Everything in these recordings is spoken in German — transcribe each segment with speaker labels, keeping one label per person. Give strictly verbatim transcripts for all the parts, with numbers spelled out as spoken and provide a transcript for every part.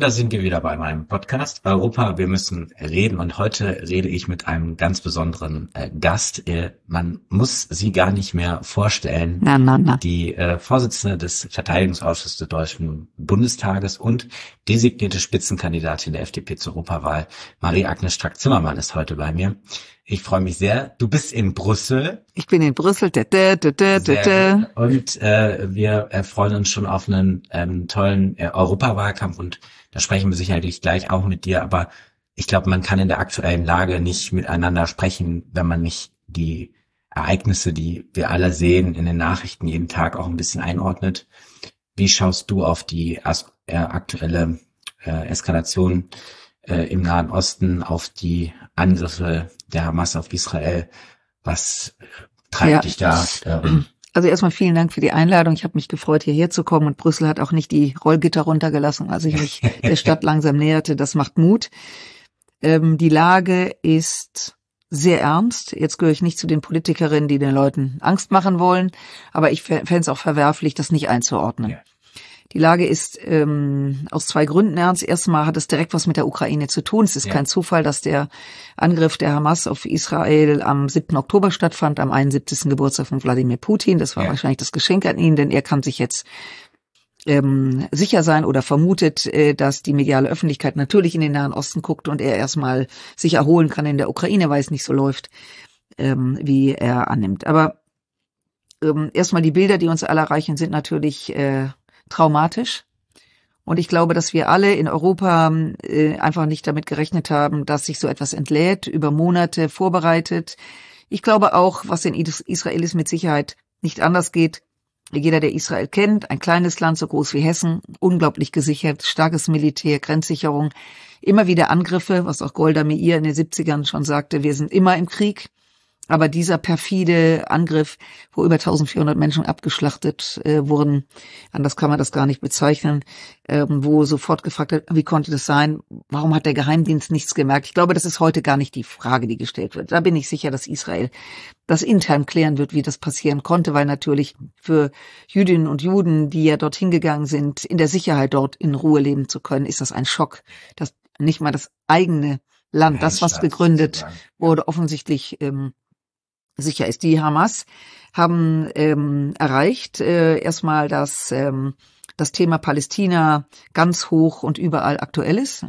Speaker 1: Und da sind wir wieder bei meinem Podcast Europa, wir müssen reden. Und heute rede ich mit einem ganz besonderen äh, Gast. Äh, man muss sie gar nicht mehr vorstellen.
Speaker 2: Na, na, na.
Speaker 1: Die äh, Vorsitzende des Verteidigungsausschusses des Deutschen Bundestages und designierte Spitzenkandidatin der F D P zur Europawahl, Marie-Agnes Strack-Zimmermann, ist heute bei mir. Ich freue mich sehr. Du bist in Brüssel.
Speaker 2: Ich bin in Brüssel. Da, da, da, da, da.
Speaker 1: Und äh, wir äh, freuen uns schon auf einen ähm, tollen äh, Europawahlkampf. Und da sprechen wir sicherlich gleich auch mit dir. Aber ich glaube, man kann in der aktuellen Lage nicht miteinander sprechen, wenn man nicht die Ereignisse, die wir alle sehen in den Nachrichten jeden Tag, auch ein bisschen einordnet. Wie schaust du auf die as- äh, aktuelle äh, Eskalation äh, im Nahen Osten, auf die Angriffe der Hamas auf Israel? Was treibt
Speaker 2: Ja.
Speaker 1: dich da äh, um?
Speaker 2: Also erstmal vielen Dank für die Einladung. Ich habe mich gefreut, hierher zu kommen. Und Brüssel hat auch nicht die Rollgitter runtergelassen, als ich mich der Stadt langsam näherte. Das macht Mut. Ähm, die Lage ist sehr ernst. Jetzt gehöre ich nicht zu den Politikerinnen, die den Leuten Angst machen wollen. Aber ich fände es auch verwerflich, das nicht einzuordnen.
Speaker 1: Ja.
Speaker 2: Die Lage ist ähm, aus zwei Gründen ernst. Erstmal hat es direkt was mit der Ukraine zu tun. Es ist
Speaker 1: Ja.
Speaker 2: kein Zufall, dass der Angriff der Hamas auf Israel am siebten Oktober stattfand, am einundsiebzigsten Geburtstag von Wladimir Putin. Das war
Speaker 1: Ja.
Speaker 2: wahrscheinlich das Geschenk an ihn, denn er kann sich jetzt ähm, sicher sein oder vermutet, äh, dass die mediale Öffentlichkeit natürlich in den Nahen Osten guckt und er erstmal sich erholen kann in der Ukraine, weil es nicht so läuft, ähm, wie er annimmt. Aber ähm, erstmal die Bilder, die uns alle erreichen, sind natürlich äh, traumatisch. Und ich glaube, dass wir alle in Europa äh, einfach nicht damit gerechnet haben, dass sich so etwas entlädt, über Monate vorbereitet. Ich glaube auch, was in Is- Israel ist, mit Sicherheit nicht anders geht. Jeder, der Israel kennt, ein kleines Land, so groß wie Hessen, unglaublich gesichert, starkes Militär, Grenzsicherung, immer wieder Angriffe, was auch Golda Meir in den siebzigern schon sagte, wir sind immer im Krieg. Aber dieser perfide Angriff, wo über eintausendvierhundert Menschen abgeschlachtet äh, wurden, anders kann man das gar nicht bezeichnen, ähm, wo sofort gefragt wird, wie konnte das sein? Warum hat der Geheimdienst nichts gemerkt? Ich glaube, das ist heute gar nicht die Frage, die gestellt wird. Da bin ich sicher, dass Israel das intern klären wird, wie das passieren konnte, weil natürlich für Jüdinnen und Juden, die ja dorthin gegangen sind, in der Sicherheit dort in Ruhe leben zu können, ist das ein Schock, dass nicht mal das eigene Land, das, was
Speaker 1: Heimatstadt
Speaker 2: gegründet
Speaker 1: sozusagen.
Speaker 2: wurde, offensichtlich ähm, sicher ist. Die Hamas haben ähm, erreicht äh, erstmal, dass ähm, das Thema Palästina ganz hoch und überall aktuell ist.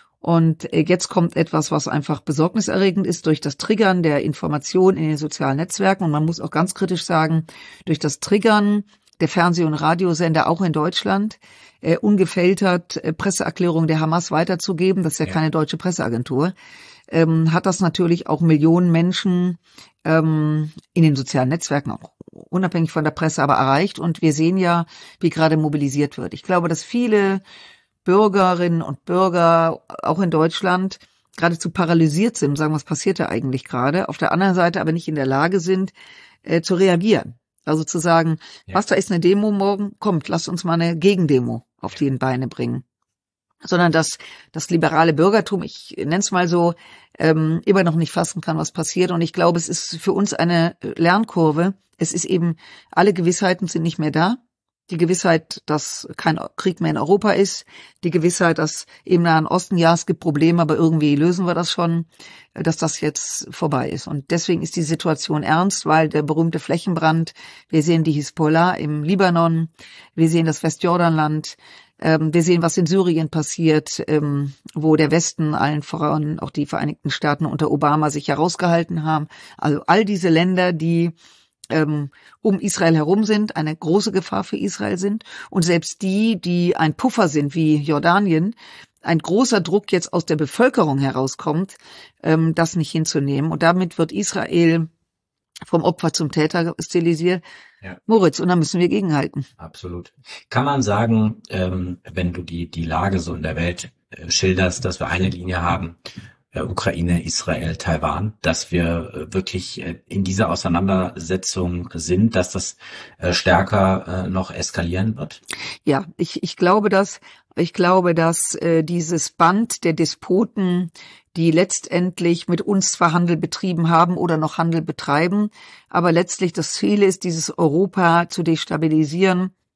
Speaker 2: Und äh, jetzt kommt etwas, was einfach besorgniserregend ist, durch das Triggern der Information in den sozialen Netzwerken. Und man muss auch ganz kritisch sagen, durch das Triggern der Fernseh- und Radiosender auch in Deutschland, äh, ungefiltert äh, Presseerklärungen der Hamas weiterzugeben. Das ist ja,
Speaker 1: Ja.
Speaker 2: keine deutsche Presseagentur. Ähm, hat das natürlich auch Millionen Menschen ähm, in den sozialen Netzwerken, auch unabhängig von der Presse, aber erreicht. Und wir sehen ja, wie gerade mobilisiert wird. Ich glaube, dass viele Bürgerinnen und Bürger, auch in Deutschland, geradezu paralysiert sind und sagen, was passiert da eigentlich gerade? Auf der anderen Seite aber nicht in der Lage sind, äh, zu reagieren. Also zu sagen,
Speaker 1: Ja.
Speaker 2: was, da ist eine Demo morgen? Kommt, lasst uns mal eine Gegendemo auf die Beine bringen. Sondern dass das liberale Bürgertum, ich nenne es mal so, ähm, immer noch nicht fassen kann, was passiert. Und ich glaube, es ist für uns eine Lernkurve. Es ist eben, alle Gewissheiten sind nicht mehr da. Die Gewissheit, dass kein Krieg mehr in Europa ist. Die Gewissheit, dass im Nahen Osten, ja, es gibt Probleme, aber irgendwie lösen wir das schon, dass das jetzt vorbei ist. Und deswegen ist die Situation ernst, weil der berühmte Flächenbrand, wir sehen die Hisbollah im Libanon, wir sehen das Westjordanland, ähm, wir sehen, was in Syrien passiert, ähm, wo der Westen, allen voran auch die Vereinigten Staaten unter Obama sich herausgehalten haben. Also all diese Länder, die ähm, um Israel herum sind, eine große Gefahr für Israel sind. Und selbst die, die ein Puffer sind, wie Jordanien, ein großer Druck jetzt aus der Bevölkerung herauskommt, ähm, das nicht hinzunehmen. Und damit wird Israel vom Opfer zum Täter stilisiert.
Speaker 1: Ja.
Speaker 2: Moritz, und da müssen wir gegenhalten.
Speaker 1: Absolut. Kann man sagen, ähm, wenn du die die Lage so in der Welt äh, schilderst, dass wir eine Linie haben, äh, Ukraine, Israel, Taiwan, dass wir äh, wirklich äh, in dieser Auseinandersetzung sind, dass das äh, stärker äh, noch eskalieren wird?
Speaker 2: Ja, ich, ich glaube das. Ich glaube, dass äh, dieses Band der Despoten, die letztendlich mit uns zwar Handel betrieben haben oder noch Handel betreiben, aber letztlich das Ziel ist, dieses Europa zu destabilisieren,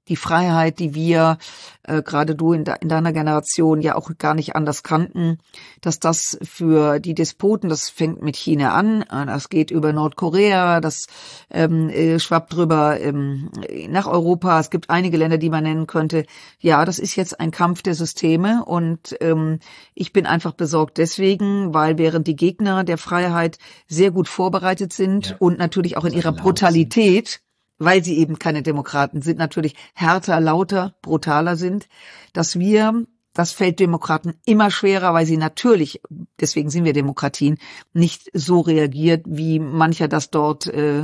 Speaker 2: die Freiheit, die wir, äh, gerade du in, de, in deiner Generation ja auch gar nicht anders kannten, dass das für die Despoten, das fängt mit China an, das geht über Nordkorea, das ähm, äh, schwappt drüber ähm, nach Europa. Es gibt einige Länder, die man nennen könnte. Ja, das ist jetzt ein Kampf der Systeme und ähm, ich bin einfach besorgt deswegen, weil während die Gegner der Freiheit sehr gut vorbereitet sind ja. und natürlich auch in ihrer Brutalität, weil sie eben keine Demokraten sind, natürlich härter, lauter, brutaler sind, dass wir, das fällt Demokraten immer schwerer, weil sie natürlich, deswegen sind wir Demokratien, nicht so reagiert, wie mancher das dort äh,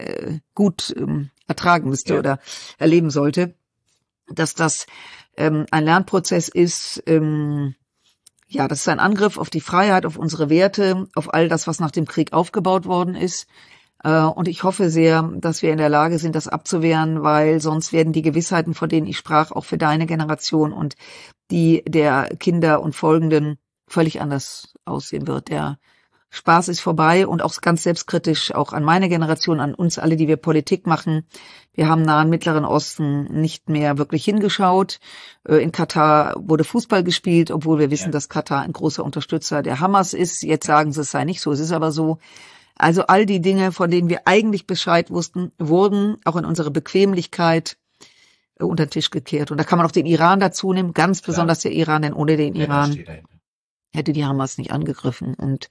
Speaker 2: gut ähm, ertragen müsste ja. oder erleben sollte, dass das ähm, ein Lernprozess ist, ähm, ja, das ist ein Angriff auf die Freiheit, auf unsere Werte, auf all das, was nach dem Krieg aufgebaut worden ist. Und ich hoffe sehr, dass wir in der Lage sind, das abzuwehren, weil sonst werden die Gewissheiten, von denen ich sprach, auch für deine Generation und die der Kinder und Folgenden völlig anders aussehen wird. Der Spaß ist vorbei und auch ganz selbstkritisch auch an meine Generation, an uns alle, die wir Politik machen. Wir haben Nahen Mittleren Osten nicht mehr wirklich hingeschaut. In Katar wurde Fußball gespielt, obwohl wir wissen, ja. dass Katar ein großer Unterstützer der Hamas ist. Jetzt sagen sie, es sei nicht so, es ist aber so. Also all die Dinge, von denen wir eigentlich Bescheid wussten, wurden auch in unserer Bequemlichkeit äh, unter den Tisch gekehrt. Und da kann man auch den Iran dazu nehmen, ganz Klar. besonders der Iran, denn ohne den ja, Iran hätte die Hamas nicht angegriffen. Und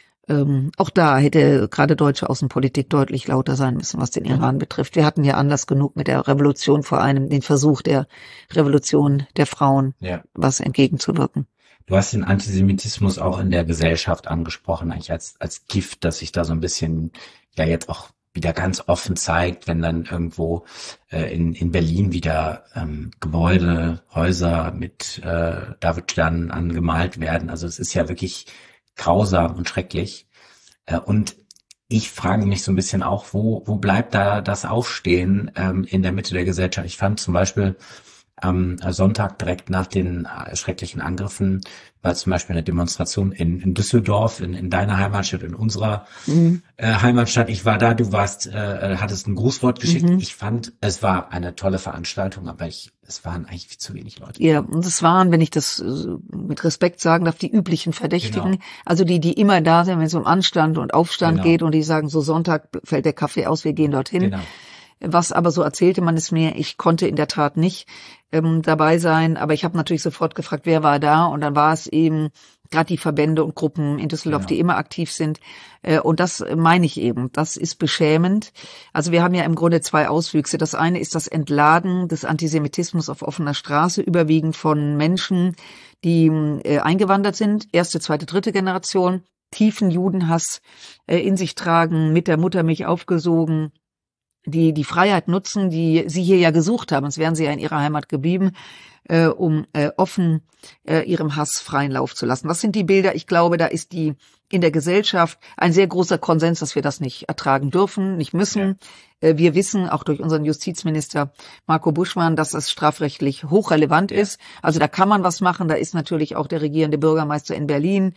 Speaker 2: ähm, auch da hätte gerade deutsche Außenpolitik deutlich lauter sein müssen, was den Iran mhm. betrifft. Wir hatten ja Anlass genug mit der Revolution vor allem, den Versuch der Revolution der Frauen, ja. was entgegenzuwirken.
Speaker 1: Du hast den Antisemitismus auch in der Gesellschaft angesprochen, eigentlich als als Gift, das sich da so ein bisschen ja jetzt auch wieder ganz offen zeigt, wenn dann irgendwo äh, in in Berlin wieder ähm, Gebäude, Häuser mit äh, Davidsternen angemalt werden. Also es ist ja wirklich grausam und schrecklich. Äh, und ich frage mich so ein bisschen auch, wo wo bleibt da das Aufstehen ähm, in der Mitte der Gesellschaft? Ich fand zum Beispiel am Sonntag direkt nach den schrecklichen Angriffen war zum Beispiel eine Demonstration in, in Düsseldorf, in, in deiner Heimatstadt, in unserer mhm. äh, Heimatstadt. Ich war da, du warst, äh, hattest ein Grußwort geschickt. Mhm. Ich fand, es war eine tolle Veranstaltung, aber ich, es waren eigentlich viel zu wenig Leute.
Speaker 2: Ja, und es waren, wenn ich das mit Respekt sagen darf, die üblichen Verdächtigen. Genau. Also die, die immer da sind, wenn es um Anstand und Aufstand genau. geht und die sagen, so Sonntag fällt der Kaffee aus, wir gehen dorthin. Genau. Was aber so erzählte man es mir, ich konnte in der Tat nicht ähm, dabei sein, aber ich habe natürlich sofort gefragt, wer war da, und dann war es eben gerade die Verbände und Gruppen in Düsseldorf, genau. die immer aktiv sind, äh, und das meine ich eben, das ist beschämend. Also wir haben ja im Grunde zwei Auswüchse. Das eine ist das Entladen des Antisemitismus auf offener Straße, überwiegend von Menschen, die äh, eingewandert sind, erste, zweite, dritte Generation, tiefen Judenhass äh, in sich tragen, mit der Muttermilch aufgesogen, die die Freiheit nutzen, die sie hier ja gesucht haben, sonst wären sie ja in ihrer Heimat geblieben, äh, um äh, offen äh, ihrem Hass freien Lauf zu lassen. Was sind die Bilder? Ich glaube, da ist die in der Gesellschaft ein sehr großer Konsens, dass wir das nicht ertragen dürfen, nicht müssen. Ja. Äh, wir wissen, auch durch unseren Justizminister Marco Buschmann, dass das strafrechtlich hochrelevant ja. ist. Also da kann man was machen. Da ist natürlich auch der regierende Bürgermeister in Berlin,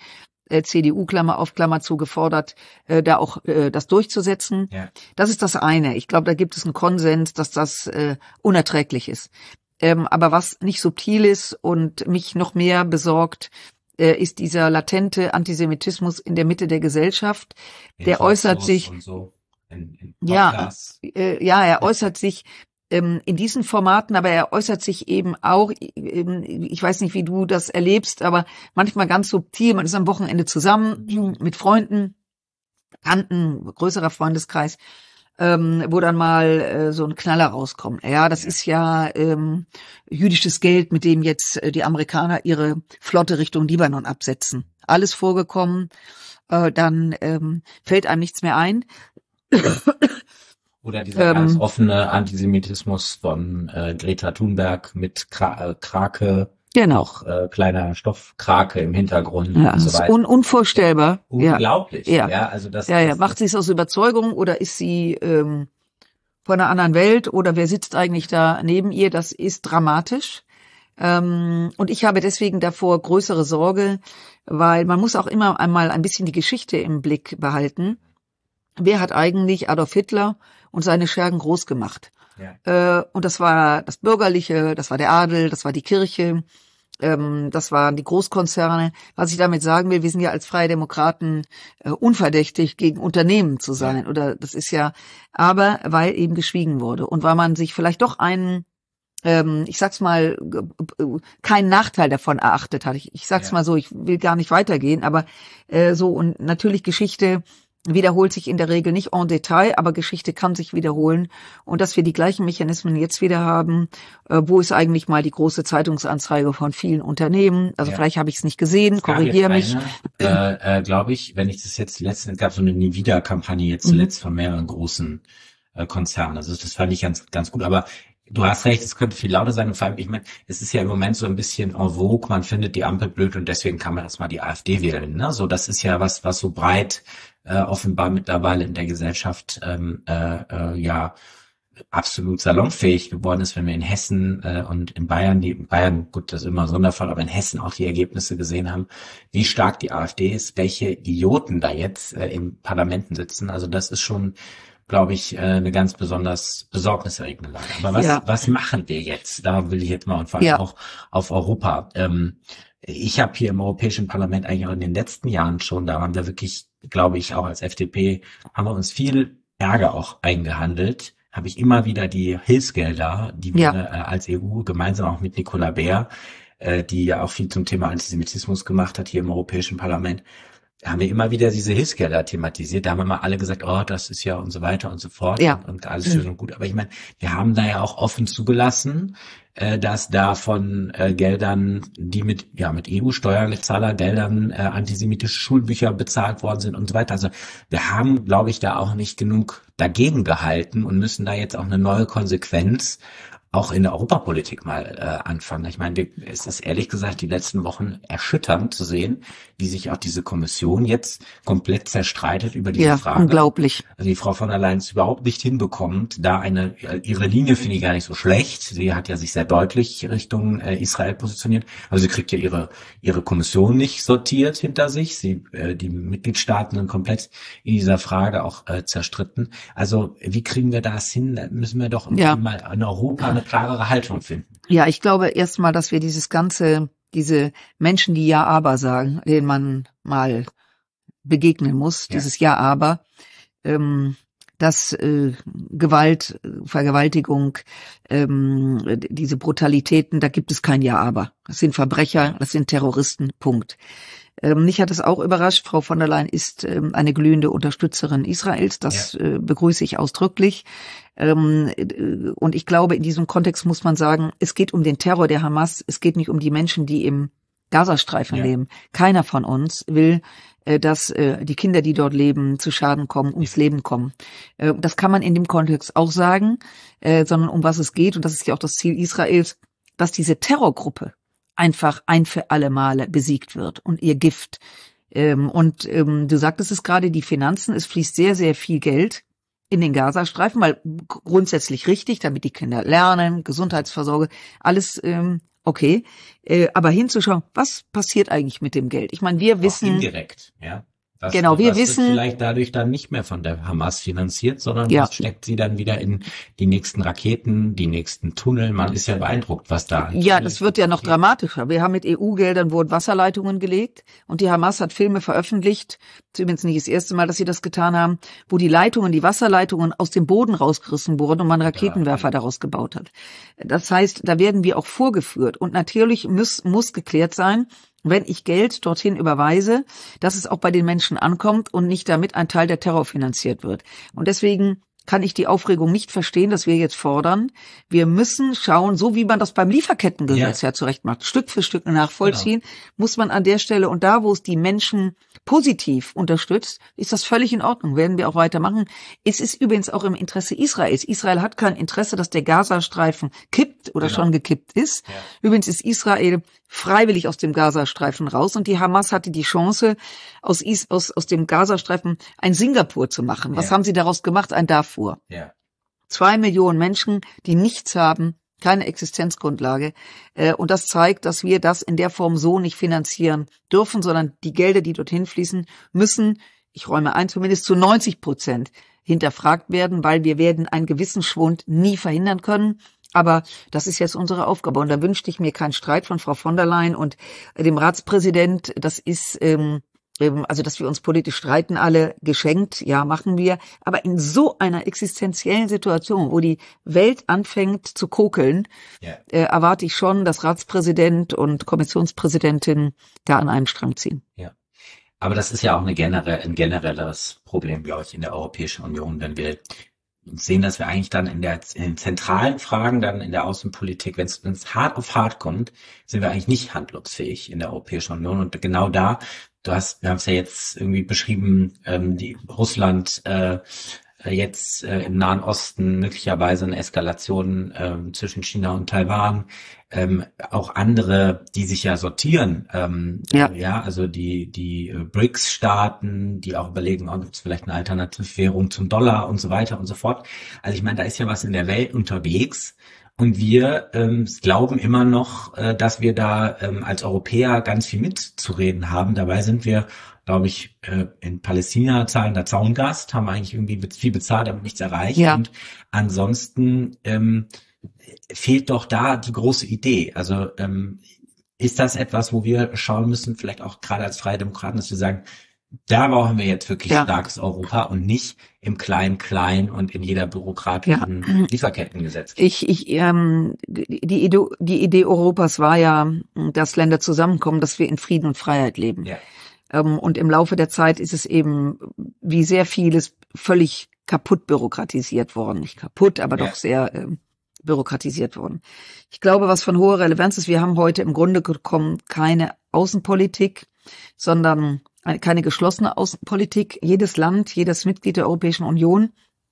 Speaker 2: C D U, Klammer auf, Klammer zu, gefordert, äh, da auch äh, das durchzusetzen. Ja. Das ist das eine. Ich glaube, da gibt es einen Konsens, dass das äh, unerträglich ist. Ähm, aber was nicht subtil ist und mich noch mehr besorgt, äh, ist dieser latente Antisemitismus in der Mitte der Gesellschaft. In der äußert sich, so. in, in ja, äh, ja, er äußert sich in diesen Formaten, aber er äußert sich eben auch, ich weiß nicht, wie du das erlebst, aber manchmal ganz subtil. Man ist am Wochenende zusammen mit Freunden, Bekannten, größerer Freundeskreis, ähm, wo dann mal äh, so ein Knaller rauskommt. Ja, das ist ja ähm, jüdisches Geld, mit dem jetzt äh, die Amerikaner ihre Flotte Richtung Libanon absetzen. Alles vorgekommen, äh, dann ähm, fällt einem nichts mehr ein.
Speaker 1: Oder dieser ähm, ganz offene Antisemitismus von äh, Greta Thunberg mit Kra- äh, Krake,
Speaker 2: genau.
Speaker 1: noch äh, kleiner Stoffkrake im Hintergrund
Speaker 2: ja,
Speaker 1: und so weiter.
Speaker 2: Un- unvorstellbar.
Speaker 1: Unglaublich.
Speaker 2: Ja,
Speaker 1: ja. Also das,
Speaker 2: ja, ja.
Speaker 1: das,
Speaker 2: Macht sie es aus Überzeugung oder ist sie ähm, von einer anderen Welt oder wer sitzt eigentlich da neben ihr? Das ist dramatisch. Ähm, und ich habe deswegen davor größere Sorge, weil man muss auch immer einmal ein bisschen die Geschichte im Blick behalten. Wer hat eigentlich Adolf Hitler und seine Schergen groß gemacht? Ja. Äh, und das war das Bürgerliche, das war der Adel, das war die Kirche, ähm, das waren die Großkonzerne. Was ich damit sagen will, wir sind ja als Freie Demokraten äh, unverdächtig, gegen Unternehmen zu sein. Ja. Oder das ist ja, aber weil eben geschwiegen wurde und weil man sich vielleicht doch einen, ähm, ich sag's mal, keinen Nachteil davon erachtet hat. Ich, ich sag's ja. mal so, ich will gar nicht weitergehen, aber äh, so, und natürlich Geschichte wiederholt sich in der Regel nicht en Detail, aber Geschichte kann sich wiederholen. Und dass wir die gleichen Mechanismen jetzt wieder haben, äh, wo ist eigentlich mal die große Zeitungsanzeige von vielen Unternehmen? Also ja. vielleicht habe ich es nicht gesehen, korrigiere mich.
Speaker 1: Äh, äh, glaube ich, wenn ich das jetzt letztens, gab so eine Nie-Wieder-Kampagne jetzt zuletzt mhm. von mehreren großen äh, Konzernen. Also das fand ich ganz, ganz gut. Aber du hast recht, es könnte viel lauter sein. Und vor allem, ich meine, es ist ja im Moment so ein bisschen en vogue. Man findet die Ampel blöd und deswegen kann man erstmal die AfD wählen. Ne? So, das ist ja was, was so breit äh, offenbar mittlerweile in der Gesellschaft ähm, äh, äh, ja absolut salonfähig geworden ist, wenn wir in Hessen äh, und in Bayern, die in Bayern, gut, das ist immer ein Sonderfall, aber in Hessen auch die Ergebnisse gesehen haben, wie stark die AfD ist, welche Idioten da jetzt äh, in Parlamenten sitzen. Also das ist schon, glaube ich, eine ganz besonders besorgniserregende Lage. Aber was, ja. was machen wir jetzt? Da will ich jetzt mal und vor allem ja. auch auf Europa. Ähm, ich habe hier im Europäischen Parlament eigentlich auch in den letzten Jahren schon, da haben wir wirklich, glaube ich, auch als F D P, haben wir uns viel Ärger auch eingehandelt. Habe ich immer wieder die Hilfsgelder, die wir ja. äh, als E U gemeinsam auch mit Nicola Beer, äh, die ja auch viel zum Thema Antisemitismus gemacht hat hier im Europäischen Parlament, haben wir immer wieder diese Hilfsgelder thematisiert. Da haben wir mal alle gesagt, oh, das ist ja und so weiter und so fort ja. und, und alles schön mhm. und gut. Aber ich meine, wir haben da ja auch offen zugelassen, äh, dass da von äh, Geldern, die mit ja mit E U-Steuerzahlergeldern äh, antisemitische Schulbücher bezahlt worden sind und so weiter. Also wir haben, glaube ich, da auch nicht genug dagegen gehalten und müssen da jetzt auch eine neue Konsequenz auch in der Europapolitik mal äh, anfangen. Ich meine, es ist ehrlich gesagt die letzten Wochen erschütternd zu sehen, wie sich auch diese Kommission jetzt komplett zerstreitet über diese
Speaker 2: ja,
Speaker 1: Frage.
Speaker 2: Unglaublich.
Speaker 1: Also die Frau von der Leyen es überhaupt nicht hinbekommt, da eine, ihre Linie finde ich gar nicht so schlecht. Sie hat ja sich sehr deutlich Richtung äh, Israel positioniert. Also sie kriegt ja ihre ihre Kommission nicht sortiert hinter sich. Sie äh, die Mitgliedstaaten sind komplett in dieser Frage auch äh, zerstritten. Also wie kriegen wir das hin? Da müssen wir doch
Speaker 2: ja.
Speaker 1: mal in Europa eine klarere Haltung finden.
Speaker 2: Ja, ich glaube erstmal, dass wir dieses ganze, diese Menschen, die Ja, aber sagen, denen man mal begegnen muss, ja. dieses Ja, aber, ähm, dass äh, Gewalt, Vergewaltigung, ähm, diese Brutalitäten, da gibt es kein Ja, aber. Das sind Verbrecher, das sind Terroristen, Punkt. Ähm, mich hat es auch überrascht, Frau von der Leyen ist ähm, eine glühende Unterstützerin Israels, das ja. äh, begrüße ich ausdrücklich. Ähm, äh, und ich glaube, in diesem Kontext muss man sagen, es geht um den Terror der Hamas, es geht nicht um die Menschen, die im Gazastreifen ja. leben. Keiner von uns will, äh, dass äh, die Kinder, die dort leben, zu Schaden kommen, ums Leben kommen. Äh, das kann man in dem Kontext auch sagen, äh, sondern um was es geht, und das ist ja auch das Ziel Israels, dass diese Terrorgruppe einfach ein für alle Male besiegt wird und ihr Gift. Ähm, und ähm, du sagtest es gerade, die Finanzen, es fließt sehr, sehr viel Geld in den Gazastreifen, weil grundsätzlich richtig, damit die Kinder lernen, Gesundheitsversorgung, alles ähm, okay. Äh, aber hinzuschauen, was passiert eigentlich mit dem Geld? Ich meine, wir
Speaker 1: auch
Speaker 2: wissen...
Speaker 1: indirekt, ja. Das,
Speaker 2: genau, wir
Speaker 1: das
Speaker 2: wissen,
Speaker 1: wird vielleicht dadurch dann nicht mehr von der Hamas finanziert, sondern ja. das steckt sie dann wieder in die nächsten Raketen, die nächsten Tunnel. Man ist ja beeindruckt, was da.
Speaker 2: Ja, das wird ja noch dramatischer. Wir haben mit E U-Geldern wurden Wasserleitungen gelegt und die Hamas hat Filme veröffentlicht, das ist übrigens nicht das erste Mal, dass sie das getan haben, wo die Leitungen, die Wasserleitungen aus dem Boden rausgerissen wurden und man Raketenwerfer ja. daraus gebaut hat. Das heißt, da werden wir auch vorgeführt und natürlich muss, muss geklärt sein, wenn ich Geld dorthin überweise, dass es auch bei den Menschen ankommt und nicht damit ein Teil der Terror finanziert wird. Und deswegen kann ich die Aufregung nicht verstehen, dass wir jetzt fordern, wir müssen schauen, so wie man das beim Lieferkettengesetz ja, ja zurecht macht, Stück für Stück nachvollziehen, genau. muss man an der Stelle und da, wo es die Menschen positiv unterstützt, ist das völlig in Ordnung, werden wir auch weitermachen. Es ist übrigens auch im Interesse Israels. Israel hat kein Interesse, dass der Gazastreifen kippt oder genau. schon gekippt ist. Ja. Übrigens ist Israel freiwillig aus dem Gazastreifen raus und die Hamas hatte die Chance, aus, Is- aus, aus dem Gazastreifen ein Singapur zu machen. Was ja. haben sie daraus gemacht? Ein Darfur. Ja. Zwei Millionen Menschen, die nichts haben, keine Existenzgrundlage. Und das zeigt, dass wir das in der Form so nicht finanzieren dürfen, sondern die Gelder, die dorthin fließen, müssen, ich räume ein, zumindest zu neunzig Prozent hinterfragt werden, weil wir werden einen Gewissensschwund nie verhindern können. Aber das ist jetzt unsere Aufgabe. Und da wünschte ich mir keinen Streit von Frau von der Leyen und dem Ratspräsident. Das ist, ähm, also dass wir uns politisch streiten, alle geschenkt, ja, machen wir. Aber in so einer existenziellen Situation, wo die Welt anfängt zu kokeln, yeah. äh, erwarte ich schon, dass Ratspräsident und Kommissionspräsidentin da an einem Strang ziehen.
Speaker 1: Ja. Aber das ist ja auch eine generell, ein generelles Problem, glaube ich, in der Europäischen Union, wenn wir sehen, dass wir eigentlich dann in der in den zentralen Fragen, dann in der Außenpolitik, wenn es hart auf hart kommt, sind wir eigentlich nicht handlungsfähig in der Europäischen Union. Und genau da, du hast, wir haben es ja jetzt irgendwie beschrieben, ähm, die Russland äh, jetzt äh, im Nahen Osten möglicherweise eine Eskalation ähm, zwischen China und Taiwan, ähm, auch andere, die sich ja sortieren, ähm, ja. Äh, ja, also die die äh, B R I C S-Staaten, die auch überlegen, oh, gibt es vielleicht eine Alternativwährung zum Dollar und so weiter und so fort. Also ich meine, da ist ja was in der Welt unterwegs. Und wir ähm, glauben immer noch, äh, dass wir da ähm, als Europäer ganz viel mitzureden haben. Dabei sind wir, glaube ich, äh, in Palästina zahlender Zaungast, haben eigentlich irgendwie viel bezahlt, aber nichts erreicht. Ja. Und ansonsten ähm, fehlt doch da die große Idee. Also ähm, ist das etwas, wo wir schauen müssen, vielleicht auch gerade als Freie Demokraten, dass wir sagen, da brauchen wir jetzt wirklich ja. starkes Europa und nicht im Klein-Klein und in jeder bürokratischen ja. Lieferkettengesetz.
Speaker 2: Ich, ich, ähm, die Idee, die Idee Europas war ja, dass Länder zusammenkommen, dass wir in Frieden und Freiheit leben. Ja. Ähm, und im Laufe der Zeit ist es eben, wie sehr vieles, völlig kaputt bürokratisiert worden. Nicht kaputt, aber ja. doch sehr ähm, bürokratisiert worden. Ich glaube, was von hoher Relevanz ist, wir haben heute im Grunde gekommen keine Außenpolitik, sondern keine geschlossene Außenpolitik. Jedes Land, jedes Mitglied der Europäischen Union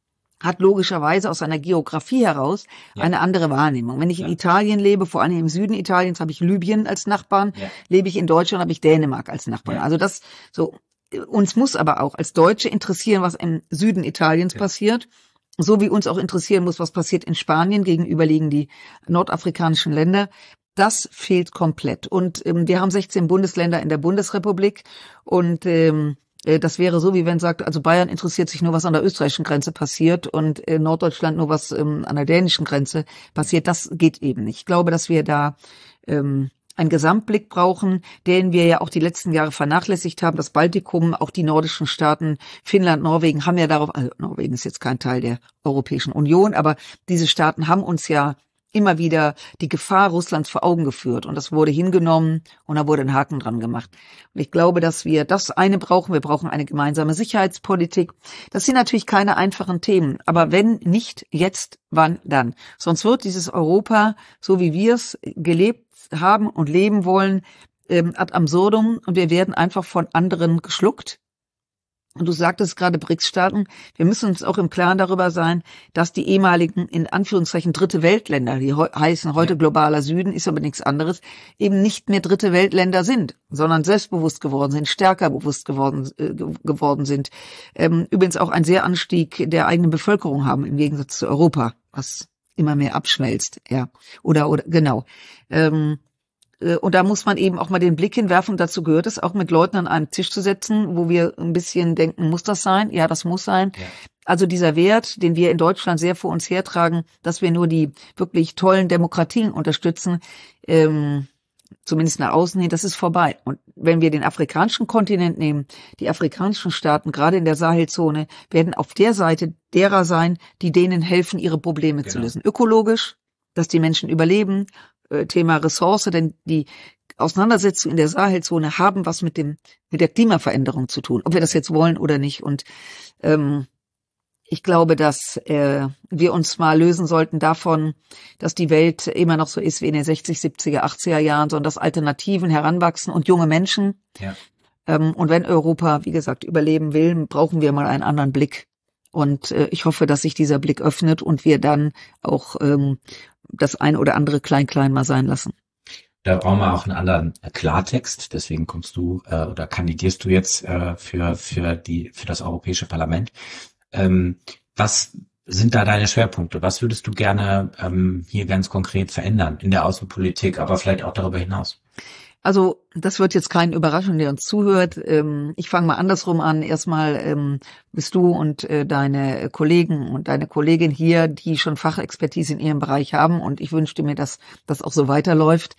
Speaker 2: hat logischerweise aus seiner Geografie heraus ja. eine andere Wahrnehmung. Wenn ich ja. in Italien lebe, vor allem im Süden Italiens, habe ich Libyen als Nachbarn. Ja. Lebe ich in Deutschland, habe ich Dänemark als Nachbarn. Ja. Also das so. Uns muss aber auch als Deutsche interessieren, was im Süden Italiens ja. passiert. So wie uns auch interessieren muss, was passiert in Spanien. Gegenüber liegen die nordafrikanischen Länder. Das fehlt komplett. Und ähm, wir haben sechzehn Bundesländer in der Bundesrepublik. Und ähm, äh, das wäre so, wie wenn sagt, also Bayern interessiert sich nur, was an der österreichischen Grenze passiert und äh, Norddeutschland nur, was ähm, an der dänischen Grenze passiert. Das geht eben nicht. Ich glaube, dass wir da ähm, einen Gesamtblick brauchen, den wir ja auch die letzten Jahre vernachlässigt haben. Das Baltikum, auch die nordischen Staaten, Finnland, Norwegen haben ja darauf, also Norwegen ist jetzt kein Teil der Europäischen Union, aber diese Staaten haben uns ja immer wieder die Gefahr Russlands vor Augen geführt. Und das wurde hingenommen und da wurde ein Haken dran gemacht. Und ich glaube, dass wir das eine brauchen. Wir brauchen eine gemeinsame Sicherheitspolitik. Das sind natürlich keine einfachen Themen. Aber wenn nicht jetzt, wann dann? Sonst wird dieses Europa, so wie wir es gelebt haben und leben wollen, ähm, ad absurdum. Und wir werden einfach von anderen geschluckt. Und du sagtest gerade B R I C S-Staaten, wir müssen uns auch im Klaren darüber sein, dass die ehemaligen, in Anführungszeichen, dritte Weltländer, die he- heißen heute globaler Süden, ist aber nichts anderes, eben nicht mehr dritte Weltländer sind, sondern selbstbewusst geworden sind, stärker bewusst geworden, äh, geworden sind. Ähm, übrigens auch einen sehr Anstieg der eigenen Bevölkerung haben, im Gegensatz zu Europa, was immer mehr abschmelzt, ja. Oder, oder, genau. Ähm, Und da muss man eben auch mal den Blick hinwerfen. Dazu gehört es auch, mit Leuten an einen Tisch zu setzen, wo wir ein bisschen denken, muss das sein? Ja, das muss sein. Ja. Also dieser Wert, den wir in Deutschland sehr vor uns hertragen, dass wir nur die wirklich tollen Demokratien unterstützen, ähm, zumindest nach außen hin, das ist vorbei. Und wenn wir den afrikanischen Kontinent nehmen, die afrikanischen Staaten, gerade in der Sahelzone, werden auf der Seite derer sein, die denen helfen, ihre Probleme genau. zu lösen. Ökologisch, dass die Menschen überleben, Thema Ressource, denn die Auseinandersetzungen in der Sahelzone haben was mit dem mit der Klimaveränderung zu tun, ob wir das jetzt wollen oder nicht. Und ähm, ich glaube, dass äh, wir uns mal lösen sollten davon, dass die Welt immer noch so ist wie in den sechzig, siebziger, achtziger Jahren, sondern dass Alternativen heranwachsen und junge Menschen. Ja. Ähm, und wenn Europa, wie gesagt, überleben will, brauchen wir mal einen anderen Blick. Und äh, ich hoffe, dass sich dieser Blick öffnet und wir dann auch ähm, das ein oder andere Klein-Klein mal sein lassen.
Speaker 1: Da brauchen wir auch einen anderen Klartext. Deswegen kommst du äh, oder kandidierst du jetzt äh, für für die für das Europäische Parlament. Ähm, was sind da deine Schwerpunkte? Was würdest du gerne ähm, hier ganz konkret verändern in der Außenpolitik, aber vielleicht auch darüber hinaus?
Speaker 2: Also das wird jetzt keinen überraschen, der uns zuhört. Ich fange mal andersrum an. Erstmal bist du und deine Kollegen und deine Kollegin hier, die schon Fachexpertise in ihrem Bereich haben. Und ich wünschte mir, dass das auch so weiterläuft.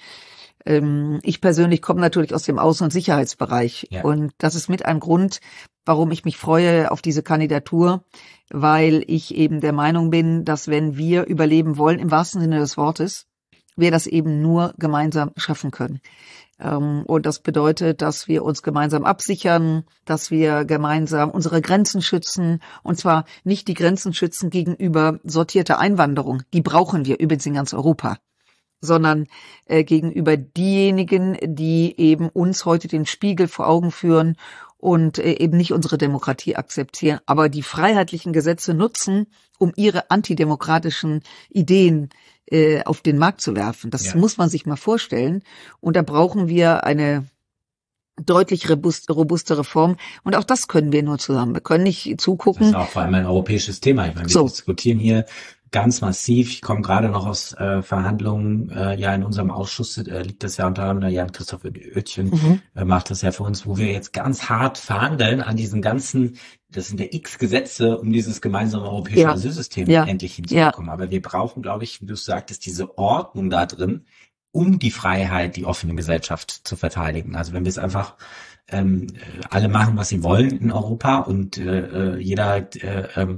Speaker 2: Ich persönlich komme natürlich aus dem Außen- und Sicherheitsbereich. Ja. Und das ist mit ein Grund, warum ich mich freue auf diese Kandidatur, weil ich eben der Meinung bin, dass wenn wir überleben wollen, im wahrsten Sinne des Wortes, wir das eben nur gemeinsam schaffen können. Und das bedeutet, dass wir uns gemeinsam absichern, dass wir gemeinsam unsere Grenzen schützen. Und zwar nicht die Grenzen schützen gegenüber sortierter Einwanderung. Die brauchen wir übrigens in ganz Europa. Sondern äh, gegenüber diejenigen, die eben uns heute den Spiegel vor Augen führen und äh, eben nicht unsere Demokratie akzeptieren, aber die freiheitlichen Gesetze nutzen, um ihre antidemokratischen Ideen äh, auf den Markt zu werfen. Das ja. muss man sich mal vorstellen. Und da brauchen wir eine deutlich robust, robuste Reform. Und auch das können wir nur zusammen. Wir können nicht zugucken.
Speaker 1: Das ist auch vor allem ein europäisches Thema. Ich meine, wir so. diskutieren hier ganz massiv. Ich komme gerade noch aus äh, Verhandlungen, äh, ja in unserem Ausschuss äh, liegt das ja unter anderem, Jan-Christoph Oetjen mhm. äh, macht das ja für uns, wo wir jetzt ganz hart verhandeln an diesen ganzen, das sind ja x Gesetze, um dieses gemeinsame europäische ja. Asylsystem ja. endlich hinzubekommen. Ja. Aber wir brauchen, glaube ich, wie du sagtest, diese Ordnung da drin, um die Freiheit, die offene Gesellschaft zu verteidigen. Also wenn wir es einfach ähm, alle machen, was sie wollen in Europa und äh, jeder äh,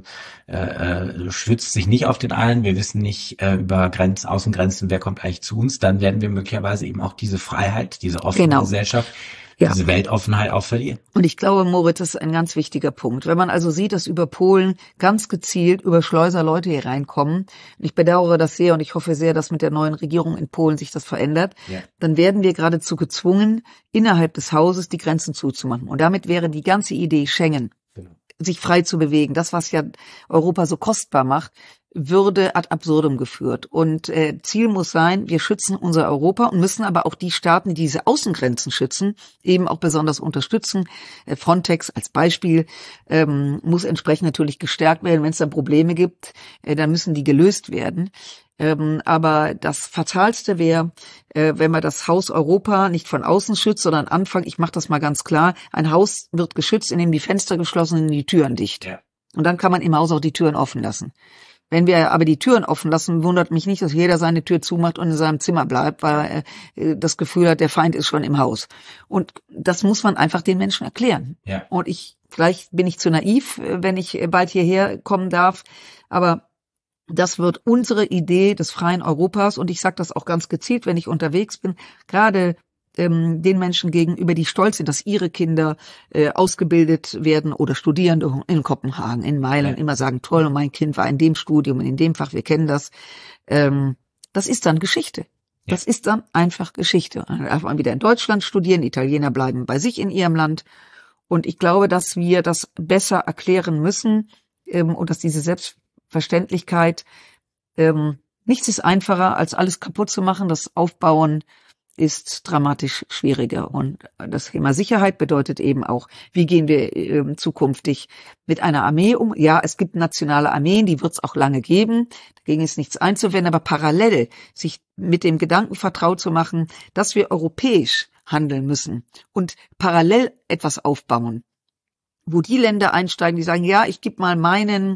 Speaker 1: äh, schützt sich nicht auf den allen, wir wissen nicht äh, über Grenz, Außengrenzen, wer kommt eigentlich zu uns, dann werden wir möglicherweise eben auch diese Freiheit, diese offene genau. Gesellschaft, ja. diese Weltoffenheit auch verlieren.
Speaker 2: Und ich glaube, Moritz, das ist ein ganz wichtiger Punkt. Wenn man also sieht, dass über Polen ganz gezielt über Schleuser Leute hier reinkommen, ich bedauere das sehr und ich hoffe sehr, dass mit der neuen Regierung in Polen sich das verändert, ja. dann werden wir geradezu gezwungen, innerhalb des Hauses die Grenzen zuzumachen. Und damit wäre die ganze Idee Schengen, genau. sich frei zu bewegen, das, was ja Europa so kostbar macht, würde ad absurdum geführt. Und äh, Ziel muss sein, wir schützen unser Europa und müssen aber auch die Staaten, die diese Außengrenzen schützen, eben auch besonders unterstützen. Äh, Frontex als Beispiel ähm, muss entsprechend natürlich gestärkt werden. Wenn es dann Probleme gibt, äh, dann müssen die gelöst werden. Ähm, aber das Fatalste wäre, äh, wenn man das Haus Europa nicht von außen schützt, sondern anfangen, ich mache das mal ganz klar, ein Haus wird geschützt, indem die Fenster geschlossen sind und die Türen dicht. Ja. Und dann kann man im Haus auch die Türen offen lassen. Wenn wir aber die Türen offen lassen, wundert mich nicht, dass jeder seine Tür zumacht und in seinem Zimmer bleibt, weil er das Gefühl hat, der Feind ist schon im Haus. Und das muss man einfach den Menschen erklären. Ja. Und ich, vielleicht bin ich zu naiv, wenn ich bald hierher kommen darf, aber das wird unsere Idee des freien Europas, und ich sage das auch ganz gezielt, wenn ich unterwegs bin, gerade ähm, den Menschen gegenüber, die stolz sind, dass ihre Kinder äh, ausgebildet werden oder studieren in Kopenhagen, in Mailand, ja. immer sagen, toll, und mein Kind war in dem Studium, in dem Fach, wir kennen das. Ähm, das ist dann Geschichte. Ja. Das ist dann einfach Geschichte. Dann darf man wieder in Deutschland studieren, die Italiener bleiben bei sich in ihrem Land. Und ich glaube, dass wir das besser erklären müssen ähm, und dass diese Selbstverständlichkeit, ähm, nichts ist einfacher, als alles kaputt zu machen. Das Aufbauen ist dramatisch schwieriger. Und das Thema Sicherheit bedeutet eben auch, wie gehen wir äh, zukünftig mit einer Armee um? Ja, es gibt nationale Armeen, die wird es auch lange geben. Dagegen ist nichts einzuwenden, aber parallel sich mit dem Gedanken vertraut zu machen, dass wir europäisch handeln müssen und parallel etwas aufbauen, wo die Länder einsteigen, die sagen, ja, ich gebe mal meinen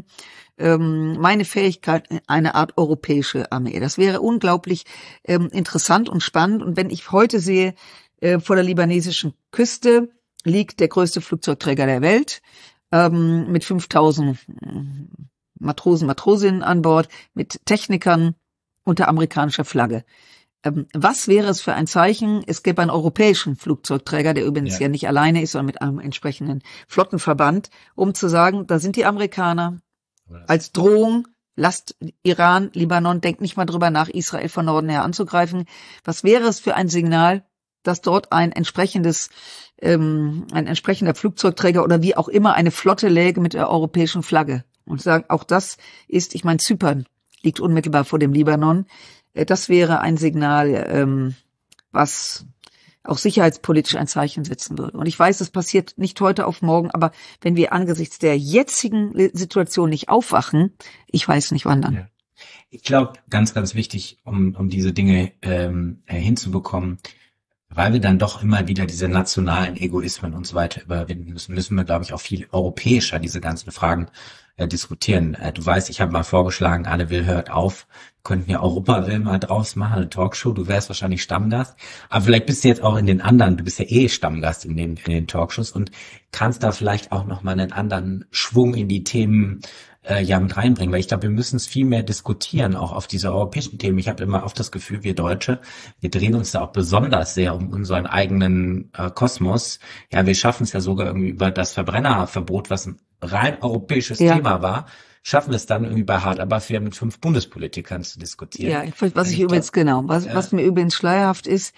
Speaker 2: ähm, meine Fähigkeit in eine Art europäische Armee. Das wäre unglaublich ähm, interessant und spannend. Und wenn ich heute sehe, äh, vor der libanesischen Küste liegt der größte Flugzeugträger der Welt ähm, mit fünftausend Matrosen, Matrosinnen an Bord, mit Technikern unter amerikanischer Flagge. Was wäre es für ein Zeichen? Es gäbe einen europäischen Flugzeugträger, der übrigens ja, ja nicht alleine ist, sondern mit einem entsprechenden Flottenverband, um zu sagen, da sind die Amerikaner als Drohung, lasst Iran, Libanon, denkt nicht mal drüber nach, Israel von Norden her anzugreifen. Was wäre es für ein Signal, dass dort ein entsprechendes, ähm, ein entsprechender Flugzeugträger oder wie auch immer eine Flotte läge mit der europäischen Flagge? Und sagen, auch das ist, ich meine, Zypern liegt unmittelbar vor dem Libanon. Das wäre ein Signal, ähm, was auch sicherheitspolitisch ein Zeichen setzen würde. Und ich weiß, das passiert nicht heute auf morgen, aber wenn wir angesichts der jetzigen Situation nicht aufwachen, ich weiß nicht wann dann. Ja.
Speaker 1: Ich glaube, ganz, ganz wichtig, um um diese Dinge ähm, hinzubekommen, Weil wir dann doch immer wieder diese nationalen Egoismen und so weiter überwinden müssen, müssen wir, glaube ich, auch viel europäischer diese ganzen Fragen äh, diskutieren. Äh, du weißt, ich habe mal vorgeschlagen, Anne Will hört auf, wir könnten ja Europa Will mal draus machen, eine Talkshow, du wärst wahrscheinlich Stammgast, aber vielleicht bist du jetzt auch in den anderen, du bist ja eh Stammgast in den, in den Talkshows und kannst da vielleicht auch nochmal einen anderen Schwung in die Themen äh, ja mit reinbringen, weil ich glaube, wir müssen es viel mehr diskutieren, auch auf diese europäischen Themen. Ich habe immer oft das Gefühl, wir Deutsche, wir drehen uns da auch besonders sehr um unseren eigenen äh, Kosmos. Ja, wir schaffen es ja sogar irgendwie über das Verbrennerverbot, was ein rein europäisches
Speaker 2: Ja.
Speaker 1: Thema war, schaffen wir es dann irgendwie bei Hard Aber Fair mit fünf Bundespolitikern zu diskutieren.
Speaker 2: Ja, was
Speaker 1: Also
Speaker 2: ich
Speaker 1: ich
Speaker 2: übrigens,
Speaker 1: glaub,
Speaker 2: genau, was,
Speaker 1: ja.
Speaker 2: was mir übrigens schleierhaft ist,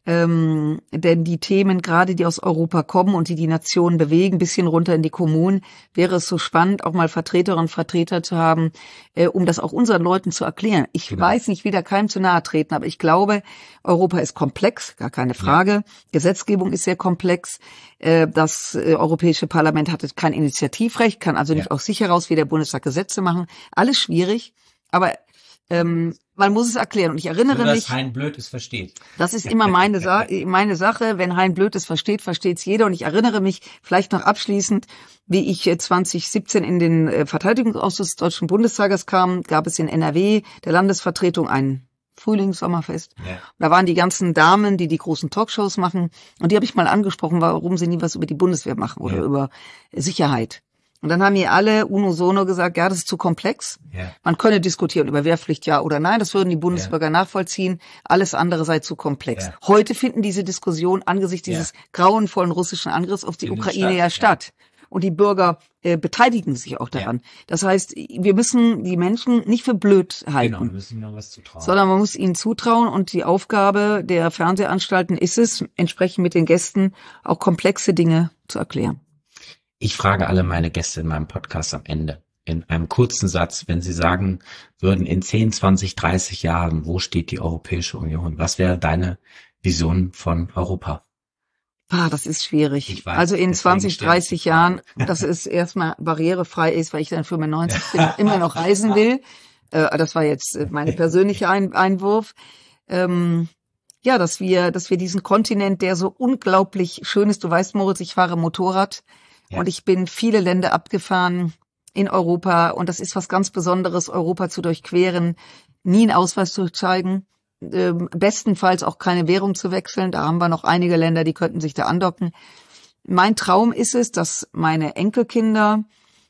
Speaker 2: ähm, denn die Themen, gerade die aus Europa kommen und die die Nationen bewegen, bis hin runter in die Kommunen, wäre es so spannend, auch mal Vertreterinnen und Vertreter zu haben, äh, um das auch unseren Leuten zu erklären. Ich
Speaker 1: Genau.
Speaker 2: weiß nicht, will da keinem zu nahe treten, aber ich glaube, Europa ist komplex, gar keine Frage. Ja. Gesetzgebung ist sehr komplex. Äh, das äh, Europäische Parlament hat kein Initiativrecht, kann also nicht
Speaker 1: Ja.
Speaker 2: aus sich heraus wie der Bundestag Gesetze machen. Alles schwierig, aber ähm, man muss es erklären. Und ich erinnere
Speaker 1: Nur, dass
Speaker 2: mich,
Speaker 1: Hein Blöd es versteht.
Speaker 2: das ist immer meine, Sa meine Sache. Wenn Hein Blöd es versteht, versteht es jeder. Und ich erinnere mich vielleicht noch abschließend, wie ich zwanzig siebzehn in den äh, Verteidigungsausschuss des Deutschen Bundestages kam, gab es in N R W der Landesvertretung ein Frühlingssommerfest.
Speaker 1: Ja.
Speaker 2: Da waren die ganzen Damen, die die großen Talkshows machen. Und die habe ich mal angesprochen, warum sie nie was über die Bundeswehr machen oder
Speaker 1: Ja.
Speaker 2: über Sicherheit. Und dann haben mir alle unisono gesagt, ja, das ist zu komplex.
Speaker 1: Ja.
Speaker 2: Man könne diskutieren über Wehrpflicht, ja oder nein. Das würden die Bundesbürger ja. nachvollziehen. Alles andere sei zu komplex. Ja. Heute finden diese Diskussionen angesichts ja. dieses grauenvollen russischen Angriffs auf die
Speaker 1: Findet
Speaker 2: Ukraine
Speaker 1: statt.
Speaker 2: ja statt. Und die Bürger äh, beteiligen sich auch daran. Ja. Das heißt, wir müssen die Menschen nicht für blöd halten.
Speaker 1: Genau, wir müssen ihnen noch was zutrauen.
Speaker 2: Sondern man muss ihnen zutrauen. Und die Aufgabe der Fernsehanstalten ist es, entsprechend mit den Gästen auch komplexe Dinge zu erklären.
Speaker 1: Ich frage alle meine Gäste in meinem Podcast am Ende in einem kurzen Satz, wenn sie sagen würden, in zehn, zwanzig, dreißig Jahren, wo steht die Europäische Union? Was wäre deine Vision von Europa?
Speaker 2: Ah, das ist schwierig.
Speaker 1: Ich weiß,
Speaker 2: also in
Speaker 1: deswegen
Speaker 2: zwanzig,
Speaker 1: stelle ich
Speaker 2: dreißig
Speaker 1: die
Speaker 2: Jahren,
Speaker 1: Frage.
Speaker 2: dass es erstmal barrierefrei ist, weil ich dann fünfundneunzig bin, immer noch reisen will. Äh, das war jetzt äh, meine persönliche Ein Einwurf. Ähm, ja, dass wir, dass wir diesen Kontinent, der so unglaublich schön ist. Du weißt, Moritz, ich fahre Motorrad. Ja. Und ich bin viele Länder abgefahren in Europa und das ist was ganz Besonderes, Europa zu durchqueren, nie einen Ausweis zu zeigen, äh, bestenfalls auch keine Währung zu wechseln. Da haben wir noch einige Länder, die könnten sich da andocken. Mein Traum ist es, dass meine Enkelkinder,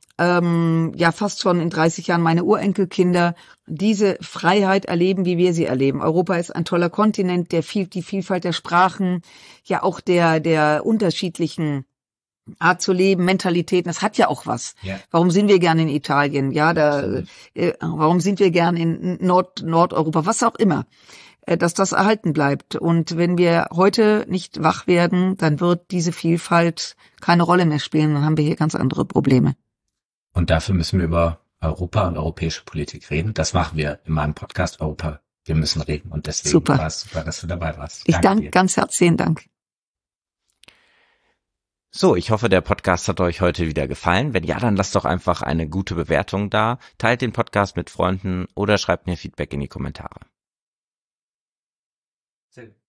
Speaker 2: ähm, ja fast schon in dreißig Jahren meine Urenkelkinder, diese Freiheit erleben, wie wir sie erleben. Europa ist ein toller Kontinent, der viel, die Vielfalt der Sprachen, ja auch der der unterschiedlichen Art zu leben, Mentalitäten, das hat ja auch was.
Speaker 1: Ja.
Speaker 2: Warum sind wir gern in Italien? Ja, da, äh, warum sind wir gern in Nord Nordeuropa? Was auch immer, äh, dass das erhalten bleibt. Und wenn wir heute nicht wach werden, dann wird diese Vielfalt keine Rolle mehr spielen. Dann haben wir hier ganz andere Probleme.
Speaker 1: Und dafür müssen wir über Europa und europäische Politik reden. Das machen wir in meinem Podcast Europa. Wir müssen reden. Und deswegen
Speaker 2: Super.
Speaker 1: war es super, dass du dabei warst.
Speaker 2: Ich danke ganz herzlichen Dank.
Speaker 3: So, ich hoffe, der Podcast hat euch heute wieder gefallen. Wenn ja, dann lasst doch einfach eine gute Bewertung da, teilt den Podcast mit Freunden oder schreibt mir Feedback in die Kommentare.
Speaker 1: Sehr gut.